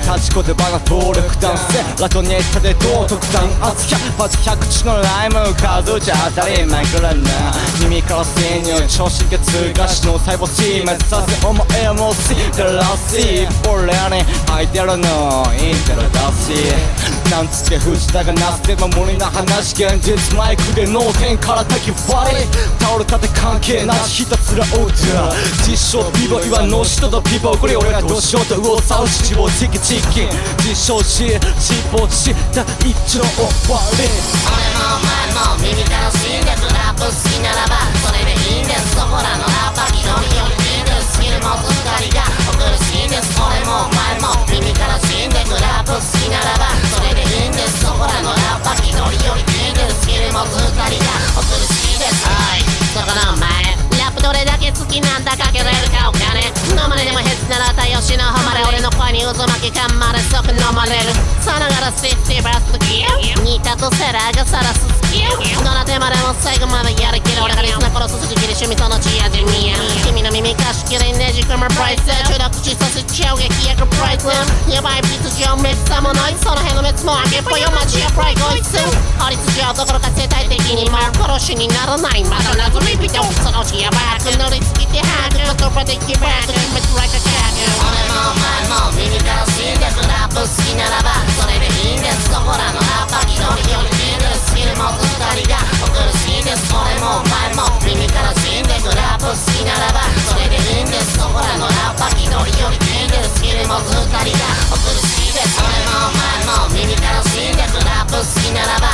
立ち言葉が暴力男性ラトネタで道徳弾圧100発100口のライム数じゃ当たり前からな耳から潜入超神経痛が死の細胞死滅させ思いを持ち照らし俺らに吐いてるのインテロだしなんつって藤田がなすてば無理な話現実マイクで脳天から焚き割り倒れたって関係なしひたすらオーダー実証ピボ岩の人とピボこれ俺がどうしようと右往左往七望チキチキ実証し死亡した一の終わり俺もお前も耳から死んでくラップ好きならばそれでいいんですそこらのラッパー一人よりいいんですスキル持つ二人が送るシーンです俺もお前も耳から死んでくラップ好きならばそれでいいんですそこらのラッパー一人よりいいんですスキル持つ二人が送るシーンですおいそこのお前ラップどれだけ好きなんだかけれるかお金飲まれでもヘッズなら太陽しの誉れ俺の声に渦巻きかまれ即飲まれるさながら60バース好き似たとセラーがさらす好きどな手までも最後までやりきる俺がリスナー殺す筋切り趣味その血味見え君の耳貸し切りねじ込むプライス中毒死させちゃう激薬プライスやばい実情めっさもないその辺の滅もあげっぽよマジやプライこいつ法律上どころか生態的にも殺しにならないまだ謎リピートそのうちやばく乗りつきてハーク言葉でキバーク決めつらかか俺もお前も耳から死んでくラップ好きならばそれでいいんですそこらのラッパー一人よりいいんですスキル持つ二人が送るシーンです俺もお前も耳から死んでくラップ好きならばそれでいいんですそこらのラッパー一人よりいいんですスキル持つ二人が送るシーンです俺もお前も耳から死んでくラップ好きならば